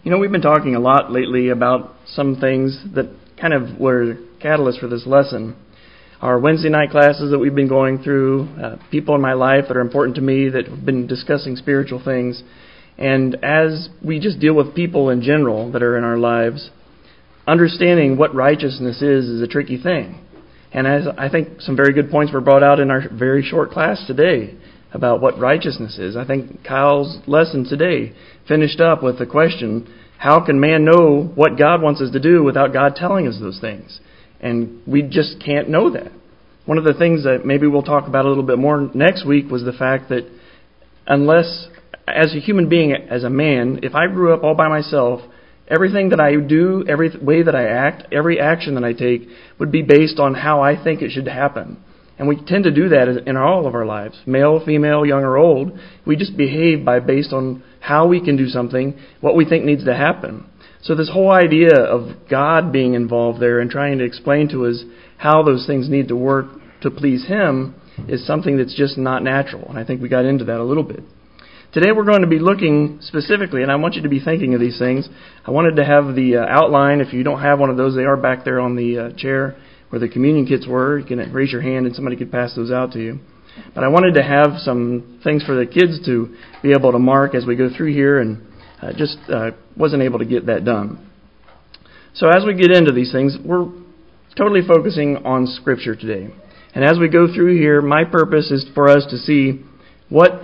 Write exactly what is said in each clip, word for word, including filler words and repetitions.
You know, we've been talking a lot lately about some things that kind of were catalysts for this lesson. Our Wednesday night classes that we've been going through, uh, people in my life that are important to me that have been discussing spiritual things. And as we just deal with people in general that are in our lives, understanding what righteousness is is a tricky thing. And as I think some very good points were brought out in our very short class today about what righteousness is. I think Kyle's lesson today finished up with the question, how can man know what God wants us to do without God telling us those things? And we just can't know that. One of the things that maybe we'll talk about a little bit more next week was the fact that unless, as a human being, as a man, if I grew up all by myself, everything that I do, every way that I act, every action that I take would be based on how I think it should happen. And we tend to do that in all of our lives, male, female, young or old. We just behave by based on how we can do something, what we think needs to happen. So this whole idea of God being involved there and trying to explain to us how those things need to work to please Him is something that's just not natural. And I think we got into that a little bit. Today we're going to be looking specifically, and I want you to be thinking of these things. I wanted to have the uh, outline. If you don't have one of those, they are back there on the uh, chair where the communion kits were. You can raise your hand and somebody could pass those out to you. But I wanted to have some things for the kids to be able to mark as we go through here, and uh, just uh, wasn't able to get that done. So as we get into these things, we're totally focusing on Scripture today. And as we go through here, my purpose is for us to see what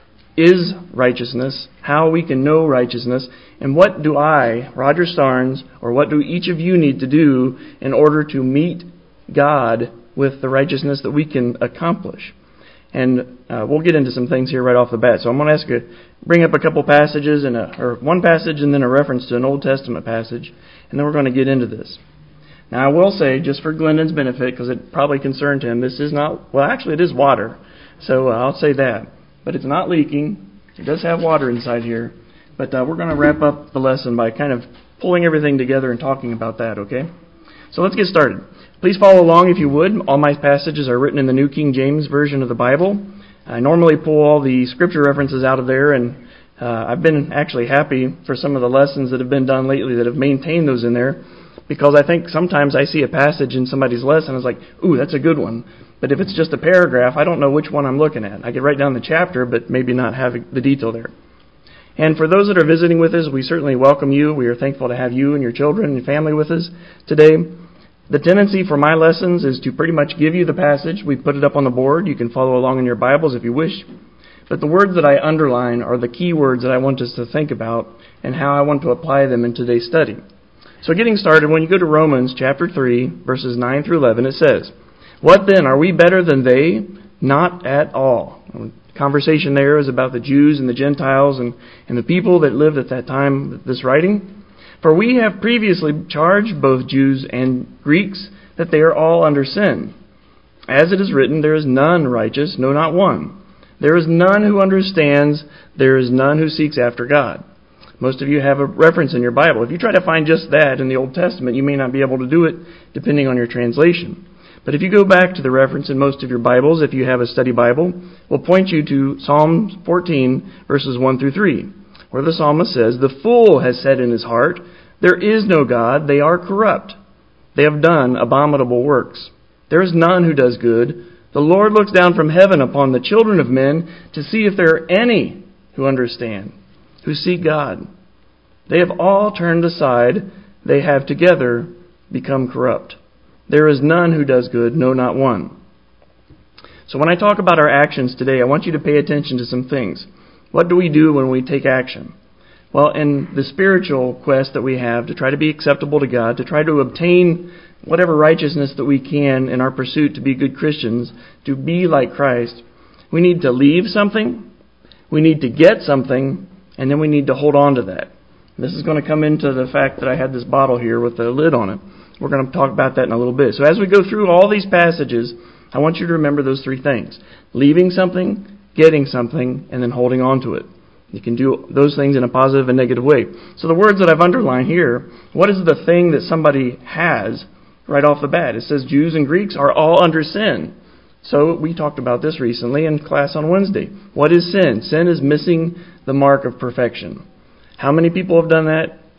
is righteousness, how we can know righteousness, and what do I, Roger Starnes, or what do each of you need to do in order to meet God with the righteousness that we can accomplish. And uh, we'll get into some things here right off the bat. So I'm going to ask you, bring up a couple passages, and a, or one passage and then a reference to an Old Testament passage, and then we're going to get into this. Now I will say, just for Glendon's benefit, because it probably concerned him, this is not, well actually it is water, so uh, I'll say that. But it's not leaking. It does have water inside here. But uh, we're going to wrap up the lesson by kind of pulling everything together and talking about that, okay? So let's get started. Please follow along if you would. All my passages are written in the New King James Version of the Bible. I normally pull all the scripture references out of there, and uh, I've been actually happy for some of the lessons that have been done lately that have maintained those in there, because I think sometimes I see a passage in somebody's lesson, it's like, ooh, that's a good one. But if it's just a paragraph, I don't know which one I'm looking at. I could write down the chapter, but maybe not have the detail there. And for those that are visiting with us, we certainly welcome you. We are thankful to have you and your children and family with us today. The tendency for my lessons is to pretty much give you the passage. We put it up on the board. You can follow along in your Bibles if you wish. But the words that I underline are the key words that I want us to think about and how I want to apply them in today's study. So getting started, when you go to Romans chapter three, verses nine through eleven, it says, "What then? Are we better than they? Not at all." The conversation there is about the Jews and the Gentiles and, and the people that lived at that time of this writing. "For we have previously charged both Jews and Greeks that they are all under sin. As it is written, there is none righteous, no, not one. There is none who understands, there is none who seeks after God." Most of you have a reference in your Bible. If you try to find just that in the Old Testament, you may not be able to do it depending on your translation. But if you go back to the reference in most of your Bibles, if you have a study Bible, we'll point you to Psalm fourteen, verses one through three, where the psalmist says, "The fool has said in his heart, there is no God, they are corrupt. They have done abominable works. There is none who does good. The Lord looks down from heaven upon the children of men to see if there are any who understand, who seek God. They have all turned aside, they have together become corrupt. There is none who does good, no, not one." So when I talk about our actions today, I want you to pay attention to some things. What do we do when we take action? Well, in the spiritual quest that we have to try to be acceptable to God, to try to obtain whatever righteousness that we can in our pursuit to be good Christians, to be like Christ, we need to leave something, we need to get something, and then we need to hold on to that. This is going to come into the fact that I had this bottle here with the lid on it. We're going to talk about that in a little bit. So as we go through all these passages, I want you to remember those three things. Leaving something, getting something, and then holding on to it. You can do those things in a positive and negative way. So the words that I've underlined here, what is the thing that somebody has right off the bat? It says Jews and Greeks are all under sin. So we talked about this recently in class on Wednesday. What is sin? Sin is missing the mark of perfection. How many people have done that?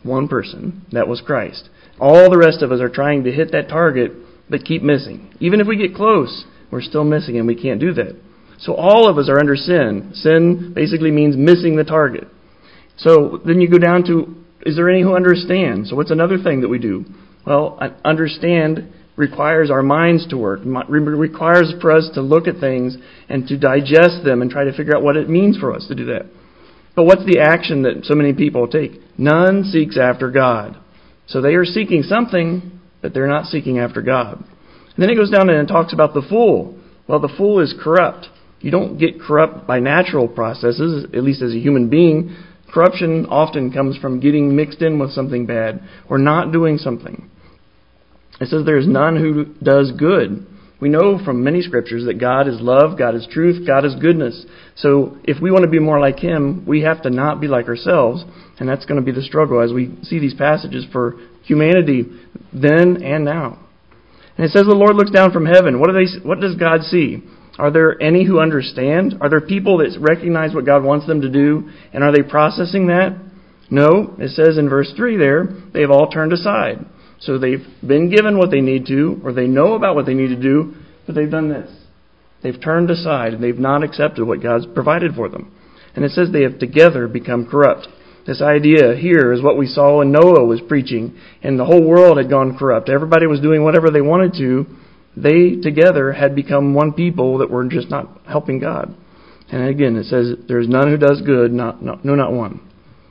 One person. That was Christ. All the rest of us are trying to hit that target, but keep missing. Even if we get close, we're still missing, and we can't do that. So all of us are under sin. Sin basically means missing the target. So then you go down to, is there any who understand? So what's another thing that we do? Well, understand requires our minds to work. It requires for us to look at things and to digest them and try to figure out what it means for us to do that. But what's the action that so many people take? None seeks after God. So they are seeking something, but they're not seeking after God. And then it goes down and talks about the fool. Well, the fool is corrupt. You don't get corrupt by natural processes, at least as a human being. Corruption often comes from getting mixed in with something bad or not doing something. It says there is none who does good. We know from many scriptures that God is love, God is truth, God is goodness. So if we want to be more like Him, we have to not be like ourselves. And that's going to be the struggle as we see these passages for humanity then and now. And it says the Lord looks down from heaven. What do they? What does God see? Are there any who understand? Are there people that recognize what God wants them to do? And are they processing that? No. It says in verse three there, they have all turned aside. So they've been given what they need to, or they know about what they need to do, but they've done this. They've turned aside, and they've not accepted what God's provided for them. And it says they have together become corrupt. This idea here is what we saw when Noah was preaching, and the whole world had gone corrupt. Everybody was doing whatever they wanted to. They together had become one people that were just not helping God. And again, it says, there is none who does good, not, not, no, not one.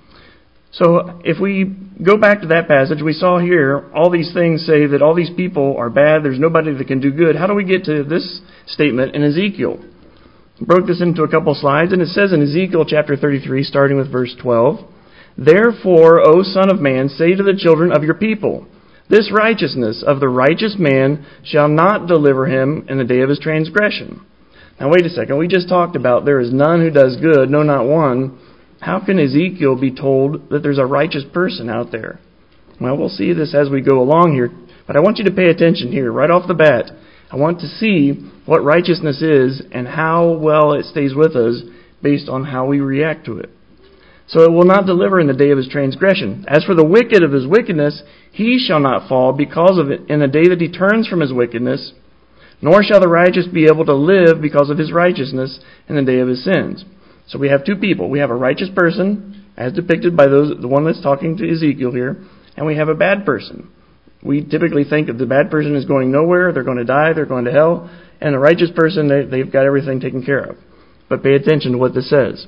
So if we go back to that passage, we saw here all these things say that all these people are bad, there's nobody that can do good. How do we get to this statement in Ezekiel? I broke this into a couple slides, and it says in Ezekiel chapter thirty-three, starting with verse twelve, Therefore, O Son of Man, say to the children of your people, This righteousness of the righteous man shall not deliver him in the day of his transgression. Now wait a second, we just talked about there is none who does good, no, not one. How can Ezekiel be told that there's a righteous person out there? Well, we'll see this as we go along here, but I want you to pay attention here right off the bat. I want to see what righteousness is and how well it stays with us based on how we react to it. So it will not deliver in the day of his transgression. As for the wicked of his wickedness, he shall not fall because of it in the day that he turns from his wickedness, nor shall the righteous be able to live because of his righteousness in the day of his sins. So we have two people. We have a righteous person, as depicted by those the one that's talking to Ezekiel here, and we have a bad person. We typically think that the bad person is going nowhere, they're going to die, they're going to hell, and the righteous person, they, they've got everything taken care of. But pay attention to what this says.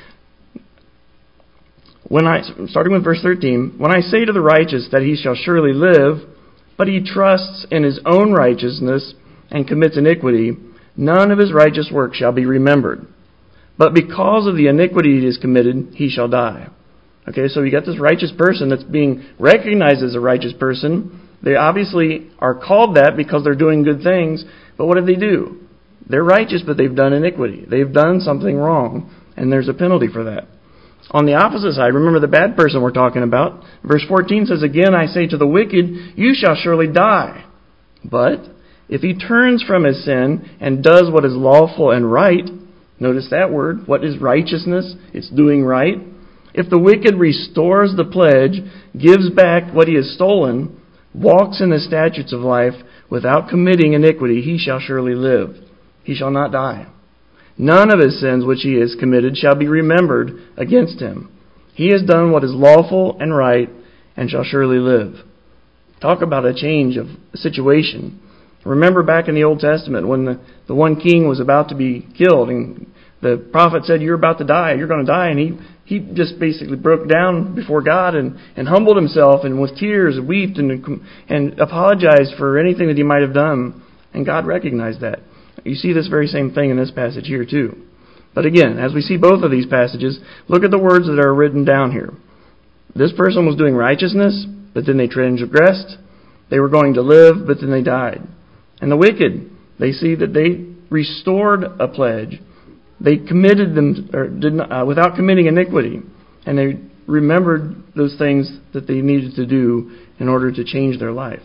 When I, starting with verse thirteen, When I say to the righteous that he shall surely live, but he trusts in his own righteousness and commits iniquity, none of his righteous work shall be remembered. But because of the iniquity he has committed, he shall die. Okay, so you got this righteous person that's being recognized as a righteous person. They obviously are called that because they're doing good things. But what did they do? They're righteous, but they've done iniquity. They've done something wrong, and there's a penalty for that. On the opposite side, remember the bad person we're talking about. Verse fourteen says, Again I say to the wicked, you shall surely die. But if he turns from his sin and does what is lawful and right, notice that word. What is righteousness? It's doing right. If the wicked restores the pledge, gives back what he has stolen, walks in the statutes of life without committing iniquity, he shall surely live. He shall not die. None of his sins which he has committed shall be remembered against him. He has done what is lawful and right and shall surely live. Talk about a change of situation. Remember back in the Old Testament when the, the one king was about to be killed and the prophet said, you're about to die, you're going to die. And he, he just basically broke down before God and, and humbled himself and with tears wept and, and apologized for anything that he might have done. And God recognized that. You see this very same thing in this passage here too. But again, as we see both of these passages, look at the words that are written down here. This person was doing righteousness, but then they transgressed. They were going to live, but then they died. And the wicked, they see that they restored a pledge. They committed them or did not, uh, without committing iniquity. And they remembered those things that they needed to do in order to change their life.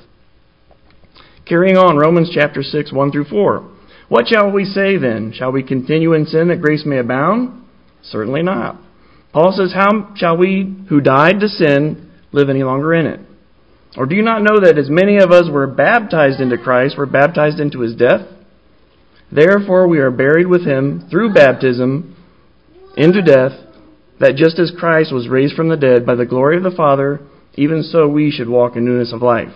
Carrying on, Romans chapter six, one through four. What shall we say then? Shall we continue in sin that grace may abound? Certainly not. Paul says, how shall we who died to sin live any longer in it. Or do you not know that as many of us were baptized into Christ, were baptized into his death? Therefore we are buried with him through baptism into death, that just as Christ was raised from the dead by the glory of the Father, even so we should walk in newness of life.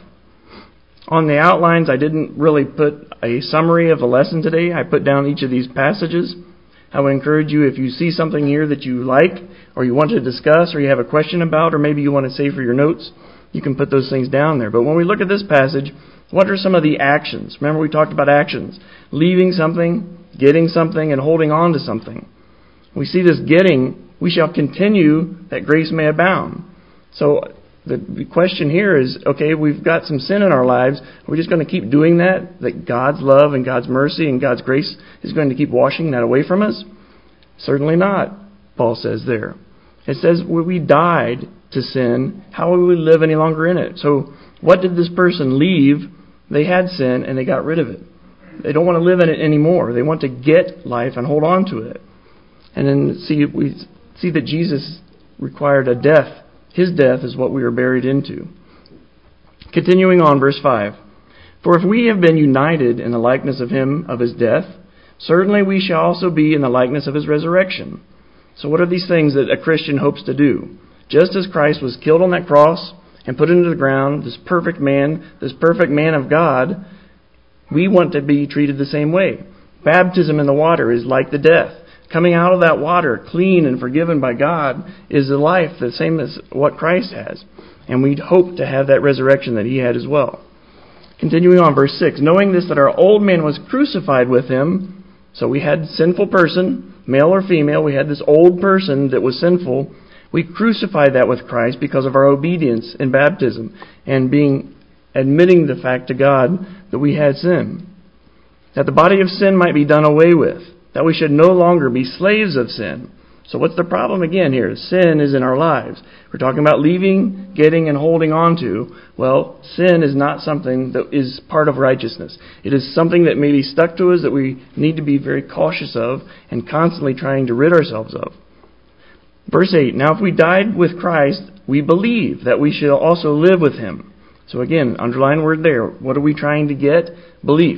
On the outlines, I didn't really put a summary of the lesson today. I put down each of these passages. I would encourage you, if you see something here that you like, or you want to discuss, or you have a question about, or maybe you want to save for your notes, you can put those things down there. But when we look at this passage, what are some of the actions? Remember, we talked about actions. Leaving something, getting something, and holding on to something. We see this getting, we shall continue that grace may abound. So the question here is, okay, we've got some sin in our lives. Are we just going to keep doing that? That God's love and God's mercy and God's grace is going to keep washing that away from us? Certainly not, Paul says there. It says when we died to sin, how will we live any longer in it? So what did this person leave? They had sin and they got rid of it. They don't want to live in it anymore. They want to get life and hold on to it. And then see we see that Jesus required a death. His death is what we are buried into. Continuing on, verse five. For if we have been united in the likeness of him of his death, certainly we shall also be in the likeness of his resurrection. So what are these things that a Christian hopes to do? Just as Christ was killed on that cross and put into the ground, this perfect man, this perfect man of God, we want to be treated the same way. Baptism in the water is like the death. Coming out of that water, clean and forgiven by God, is a life the same as what Christ has. And we hope to have that resurrection that he had as well. Continuing on, verse six. Knowing this, that our old man was crucified with him. So we had sinful person, male or female. We had this old person that was sinful. We crucified that with Christ because of our obedience in baptism and being admitting the fact to God that we had sin. That the body of sin might be done away with. That we should no longer be slaves of sin. So what's the problem again here? Sin is in our lives. We're talking about leaving, getting, and holding on to. Well, sin is not something that is part of righteousness. It is something that may be stuck to us that we need to be very cautious of and constantly trying to rid ourselves of. Verse eight, now if we died with Christ, we believe that we shall also live with him. So again, underline word there. What are we trying to get? Belief.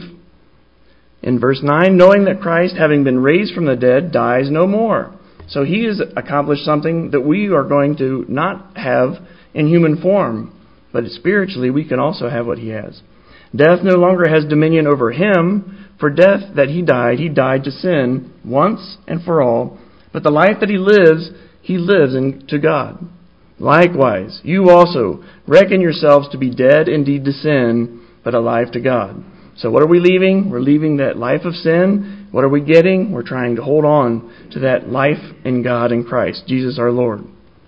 In verse nine, knowing that Christ, having been raised from the dead, dies no more. So he has accomplished something that we are going to not have in human form, but spiritually we can also have what he has. Death no longer has dominion over him, for death that he died, he died to sin once and for all, but the life that he lives, he lives in, to God. Likewise, you also reckon yourselves to be dead indeed to sin, but alive to God. So what are we leaving? We're leaving that life of sin. What are we getting? We're trying to hold on to that life in God and Christ, Jesus our Lord.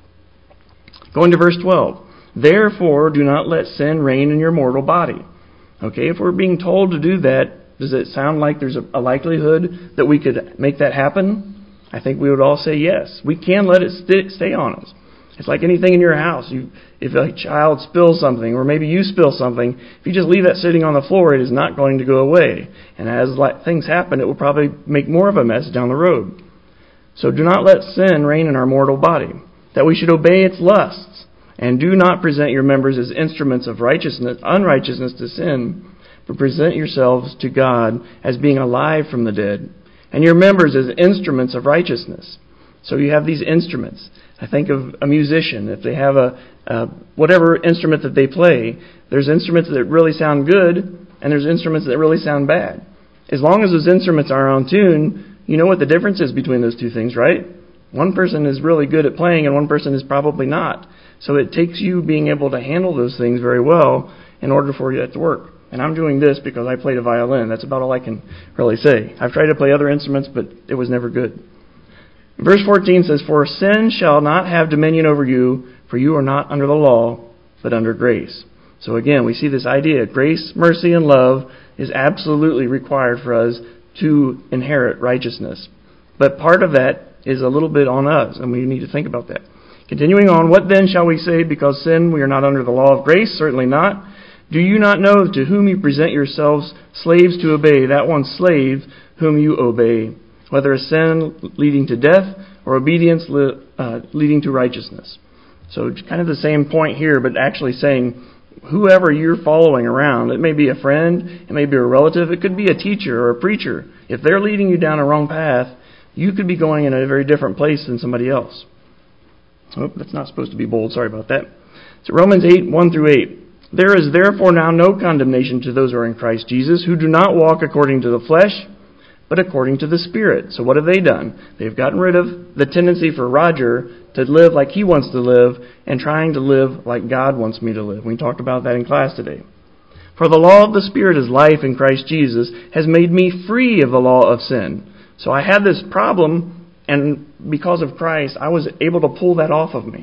Going to verse twelve. Therefore, do not let sin reign in your mortal body. Okay, if we're being told to do that, does it sound like there's a, a likelihood that we could make that happen? I think we would all say yes. We can let it st- stay on us. It's like anything in your house. You, if a child spills something, or maybe you spill something, if you just leave that sitting on the floor, it is not going to go away. And as like, things happen, it will probably make more of a mess down the road. So do not let sin reign in our mortal body, that we should obey its lusts, and do not present your members as instruments of righteousness, unrighteousness to sin, but present yourselves to God as being alive from the dead, and your members as instruments of righteousness. So you have these instruments. I think of a musician. If they have a, a whatever instrument that they play, there's instruments that really sound good, and there's instruments that really sound bad. As long as those instruments are on tune, you know what the difference is between those two things, right? One person is really good at playing, and one person is probably not. So it takes you being able to handle those things very well in order for that to work. And I'm doing this because I played a violin. That's about all I can really say. I've tried to play other instruments, but it was never good. Verse fourteen says, for sin shall not have dominion over you, for you are not under the law, but under grace. So again, we see this idea. Grace, mercy, and love is absolutely required for us to inherit righteousness. But part of that is a little bit on us, and we need to think about that. Continuing on, what then shall we say because sin we are not under the law of grace? Certainly not. Do you not know to whom you present yourselves slaves to obey, that one slave whom you obey, whether a sin leading to death or obedience uh, leading to righteousness? So it's kind of the same point here, but actually saying whoever you're following around, it may be a friend, it may be a relative, it could be a teacher or a preacher. If they're leading you down a wrong path, you could be going in a very different place than somebody else. Oh, that's not supposed to be bold. Sorry about that. So Romans eight, one through eight. There is therefore now no condemnation to those who are in Christ Jesus, who do not walk according to the flesh, but according to the Spirit. So what have they done? They've gotten rid of the tendency for Roger to live like he wants to live and trying to live like God wants me to live. We talked about that in class today. For the law of the Spirit is life in Christ Jesus, has made me free of the law of sin. So I had this problem, and because of Christ, I was able to pull that off of me.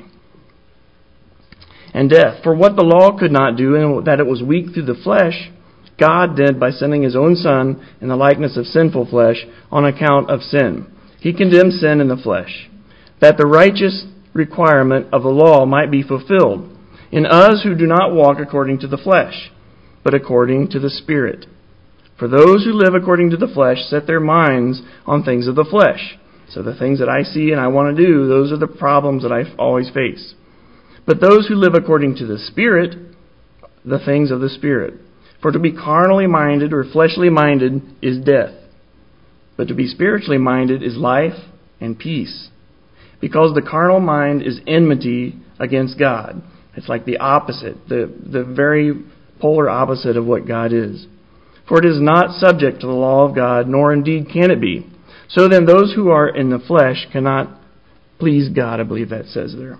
And death. For what the law could not do, and that it was weak through the flesh, God did by sending His own Son in the likeness of sinful flesh on account of sin. He condemned sin in the flesh, that the righteous requirement of the law might be fulfilled in us who do not walk according to the flesh, but according to the Spirit. For those who live according to the flesh set their minds on things of the flesh. So the things that I see and I want to do, those are the problems that I always face. But those who live according to the Spirit, the things of the Spirit. For to be carnally minded or fleshly minded is death, but to be spiritually minded is life and peace. Because the carnal mind is enmity against God. It's like the opposite, the, the very polar opposite of what God is. For it is not subject to the law of God, nor indeed can it be. So then those who are in the flesh cannot please God, I believe that says there.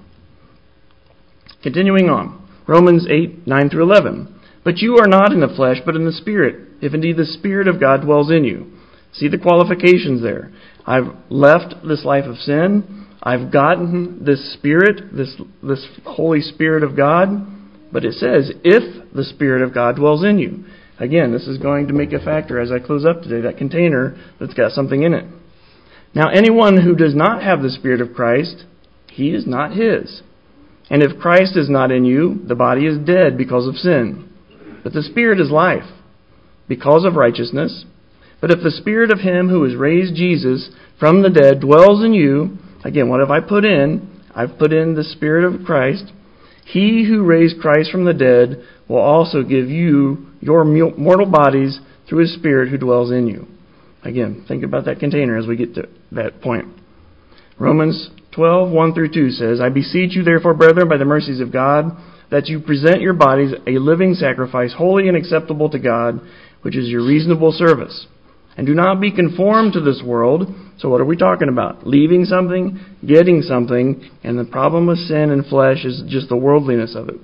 Continuing on, Romans eight, nine through eleven. But you are not in the flesh, but in the Spirit, if indeed the Spirit of God dwells in you. See the qualifications there. I've left this life of sin. I've gotten this Spirit, this, this Holy Spirit of God. But it says, if the Spirit of God dwells in you. Again, this is going to make a factor as I close up today, that container that's got something in it. Now, anyone who does not have the Spirit of Christ, he is not his. And if Christ is not in you, the body is dead because of sin. But the Spirit is life, because of righteousness. But if the Spirit of Him who has raised Jesus from the dead dwells in you, again, what have I put in? I've put in the Spirit of Christ. He who raised Christ from the dead will also give you your mortal bodies through His Spirit who dwells in you. Again, think about that container as we get to that point. Romans twelve, one through two says, I beseech you therefore, brethren, by the mercies of God, that you present your bodies a living sacrifice, holy and acceptable to God, which is your reasonable service. And do not be conformed to this world. So what are we talking about? Leaving something, getting something, and the problem with sin and flesh is just the worldliness of it.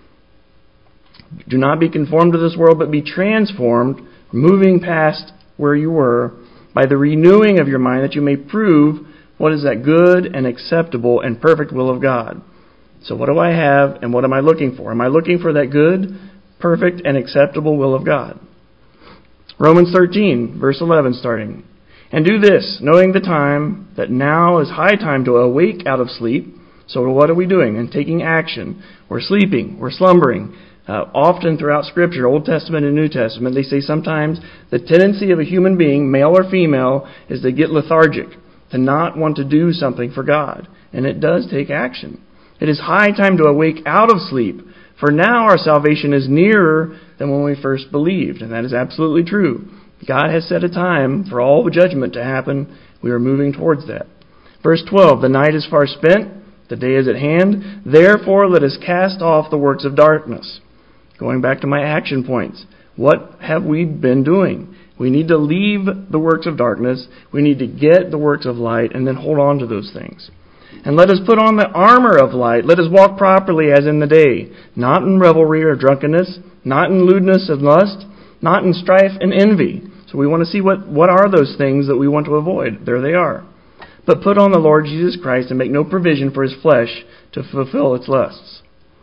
Do not be conformed to this world, but be transformed, moving past where you were, by the renewing of your mind, that you may prove what is that good and acceptable and perfect will of God. So what do I have and what am I looking for? Am I looking for that good, perfect, and acceptable will of God? Romans thirteen, verse eleven starting. And do this, knowing the time, that now is high time to awake out of sleep. So what are we doing? And taking action. We're sleeping. We're slumbering. Uh, often throughout Scripture, Old Testament and New Testament, they say sometimes the tendency of a human being, male or female, is to get lethargic, to not want to do something for God. And it does take action. It is high time to awake out of sleep, for now our salvation is nearer than when we first believed. And that is absolutely true. God has set a time for all judgment to happen. We are moving towards that. Verse twelve, the night is far spent, the day is at hand. Therefore let us cast off the works of darkness. Going back to my action points. What have we been doing? We need to leave the works of darkness. We need to get the works of light and then hold on to those things. And let us put on the armor of light. Let us walk properly as in the day, not in revelry or drunkenness, not in lewdness of lust, not in strife and envy. So we want to see what, what are those things that we want to avoid. There they are. But put on the Lord Jesus Christ and make no provision for His flesh to fulfill its lusts.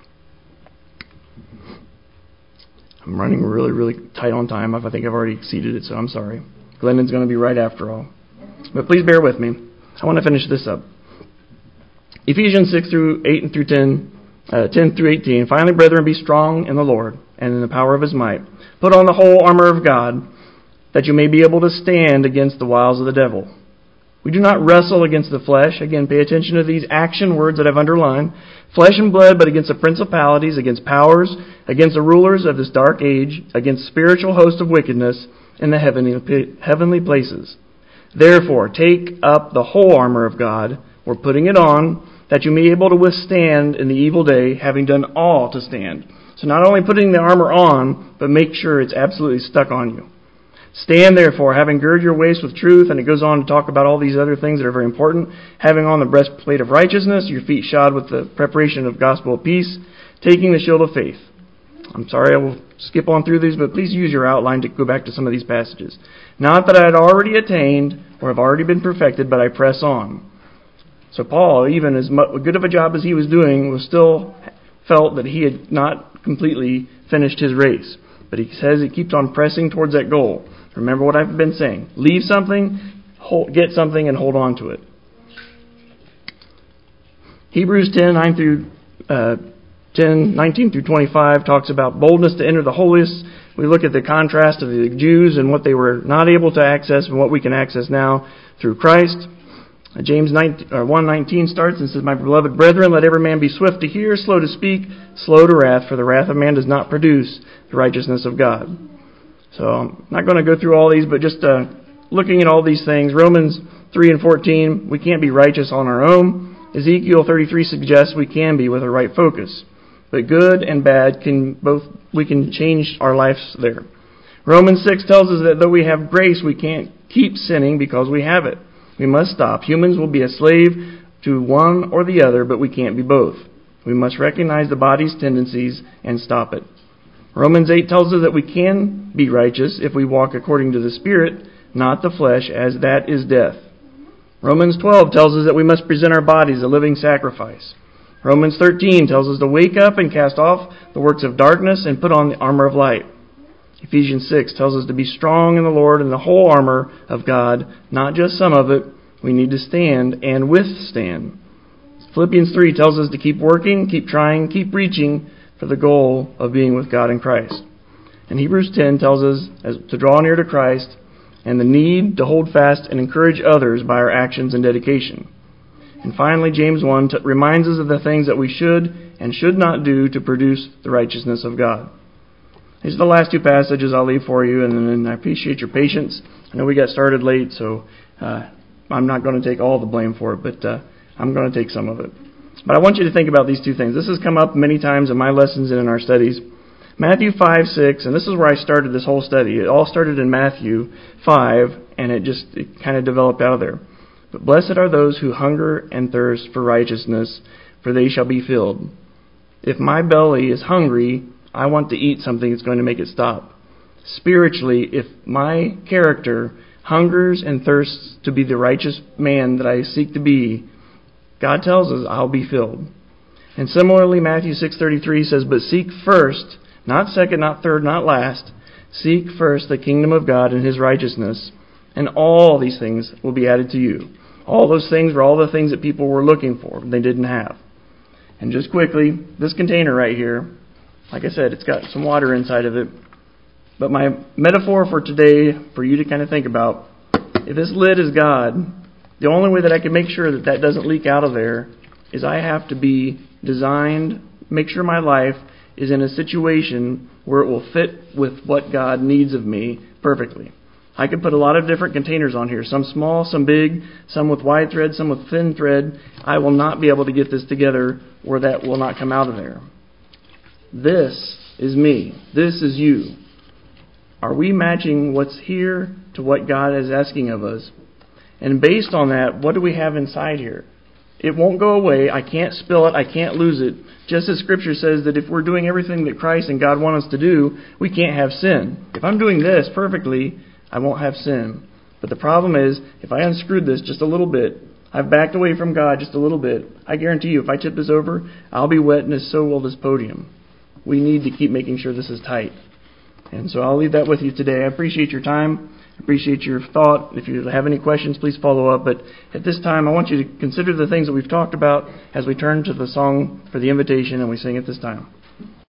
I'm running really, really tight on time. I think I've already exceeded it, so I'm sorry. Glennon's going to be right after all. But please bear with me. I want to finish this up. Ephesians six through eight and through ten, uh, ten through eighteen. Finally, brethren, be strong in the Lord and in the power of His might. Put on the whole armor of God, that you may be able to stand against the wiles of the devil. We do not wrestle against the flesh. Again, pay attention to these action words that I've underlined. Flesh and blood, but against the principalities, against powers, against the rulers of this dark age, against spiritual hosts of wickedness in the heavenly, heavenly places. Therefore, take up the whole armor of God, or putting it on, that you may be able to withstand in the evil day, having done all to stand. So not only putting the armor on, but make sure it's absolutely stuck on you. Stand therefore, having girded your waist with truth, and it goes on to talk about all these other things that are very important. Having on the breastplate of righteousness, your feet shod with the preparation of gospel of peace, taking the shield of faith. I'm sorry, I will skip on through these, but please use your outline to go back to some of these passages. Not that I had already attained or have already been perfected, but I press on. So Paul, even as good of a job as he was doing, was still felt that he had not completely finished his race. But he says he keeps on pressing towards that goal. Remember what I've been saying. Leave something, hold, get something, and hold on to it. Hebrews ten, nine through uh, ten, nineteen through twenty-five talks about boldness to enter the holiest. We look at the contrast of the Jews and what they were not able to access and what we can access now through Christ. Uh, James one nineteen starts and says, "My beloved brethren, let every man be swift to hear, slow to speak, slow to wrath, for the wrath of man does not produce the righteousness of God." So I'm not going to go through all these, but just uh, looking at all these things. Romans three and fourteen, we can't be righteous on our own. Ezekiel thirty-three suggests we can be with a right focus. But good and bad, can both we can change our lives there. Romans six tells us that though we have grace, we can't keep sinning because we have it. We must stop. Humans will be a slave to one or the other, but we can't be both. We must recognize the body's tendencies and stop it. Romans eight tells us that we can be righteous if we walk according to the Spirit, not the flesh, as that is death. Romans twelve tells us that we must present our bodies a living sacrifice. Romans thirteen tells us to wake up and cast off the works of darkness and put on the armor of light. Ephesians six tells us to be strong in the Lord and the whole armor of God, not just some of it. We need to stand and withstand. Philippians three tells us to keep working, keep trying, keep reaching for the goal of being with God in Christ. And Hebrews ten tells us as to draw near to Christ and the need to hold fast and encourage others by our actions and dedication. And finally, James one t- reminds us of the things that we should and should not do to produce the righteousness of God. These are the last two passages I'll leave for you, and, and I appreciate your patience. I know we got started late, so uh, I'm not going to take all the blame for it, but uh, I'm going to take some of it. But I want you to think about these two things. This has come up many times in my lessons and in our studies. Matthew five, six, and this is where I started this whole study. It all started in Matthew five, and it just it kind of developed out of there. But blessed are those who hunger and thirst for righteousness, for they shall be filled. If my belly is hungry, I want to eat something that's going to make it stop. Spiritually, if my character hungers and thirsts to be the righteous man that I seek to be, God tells us I'll be filled. And similarly, Matthew six thirty-three says, "But seek first," not second, not third, not last, "seek first the kingdom of God and His righteousness, and all these things will be added to you." All those things were all the things that people were looking for, but they didn't have. And just quickly, this container right here, like I said, it's got some water inside of it. But my metaphor for today, for you to kind of think about, if this lid is God, the only way that I can make sure that that doesn't leak out of there is I have to be designed, make sure my life is in a situation where it will fit with what God needs of me perfectly. I could put a lot of different containers on here, some small, some big, some with wide thread, some with thin thread. I will not be able to get this together where that will not come out of there. This is me. This is you. Are we matching what's here to what God is asking of us? And based on that, what do we have inside here? It won't go away. I can't spill it. I can't lose it. Just as Scripture says that if we're doing everything that Christ and God want us to do, we can't have sin. If I'm doing this perfectly, I won't have sin. But the problem is, if I unscrewed this just a little bit, I've backed away from God just a little bit, I guarantee you, if I tip this over, I'll be wet and so will this podium. We need to keep making sure this is tight. And so I'll leave that with you today. I appreciate your time. I appreciate your thought. If you have any questions, please follow up. But at this time, I want you to consider the things that we've talked about as we turn to the song for the invitation and we sing at this time.